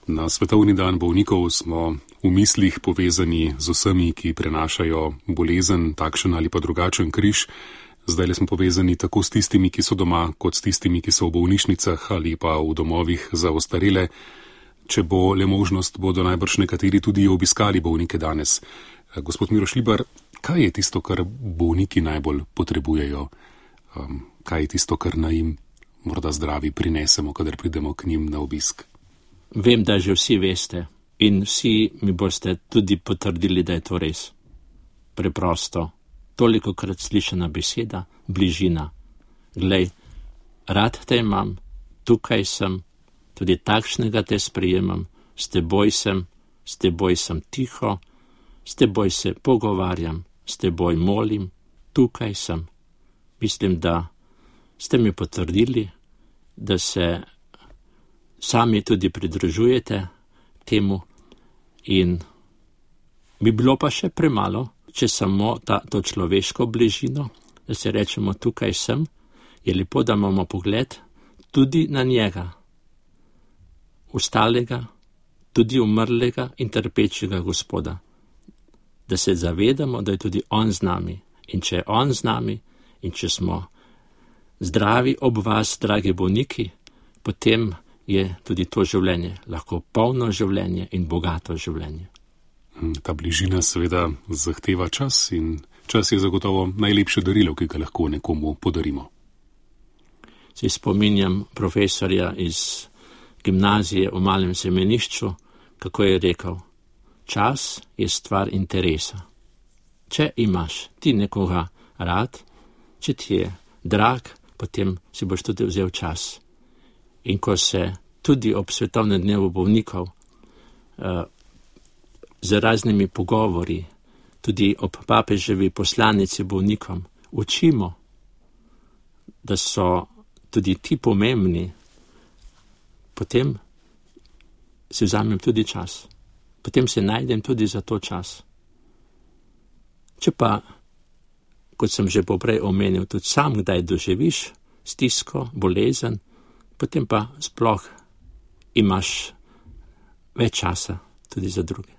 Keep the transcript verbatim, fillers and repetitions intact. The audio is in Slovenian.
Na Svetovni dan bolnikov smo v mislih povezani z vsemi, ki prenašajo bolezen, takšen ali pa drugačen križ. Zdaj smo povezani tako s tistimi, ki so doma, kot s tistimi, ki so v bolnišnicah ali pa v domovih za ostarele. Če bo le možnost, bodo najbrž nekateri tudi obiskali bolnike danes. Gospod Miro Šlibar, kaj je tisto, kar bolniki najbolj potrebujejo? Um, kaj je tisto, kar naj jim morda zdravi prinesemo, kadar pridemo k njim na obisk? Vem, da že vsi veste in vsi mi boste tudi potrdili, da je to res. Preprosto, toliko krat slišana beseda, bližina. Glej, rad te imam, tukaj sem, tudi takšnega te sprejemam, s teboj sem, s teboj sem tiho, s teboj se pogovarjam, s teboj molim, tukaj sem. Mislim, da ste mi potrdili, da se sami tudi pridružujete temu in bi bilo pa še premalo, če samo ta, to človeško bližino, da se rečemo tukaj sem, je lepo, da imamo pogled tudi na njega, ostalega, tudi umrlega in trpečega Gospoda, da se zavedamo, da je tudi on z nami in če je on z nami in če smo zdravi ob vas, dragi bolniki, potem je tudi to življenje lahko polno življenje in bogato življenje. Ta bližina seveda zahteva čas in čas je zagotovo najlepše darilo, ki ga lahko nekomu podarimo. Se spominjam profesorja iz gimnazije v Malem Semenišču, kako je rekel, čas je stvar interesa. Če imaš ti nekoga rad, če ti je drag, potem si boš tudi vzel čas. In ko se tudi ob svetovnem dnevu bolnikov uh, z raznimi pogovori, tudi ob papeževi poslanici bolnikom, učimo, da so tudi ti pomembni, potem si vzamem tudi čas. Potem se najdem tudi za to čas. Če pa, kot sem že poprej omenil, tudi sam kdaj doživiš stisko, bolezen, potem pa sploh imaš več časa tudi za druge.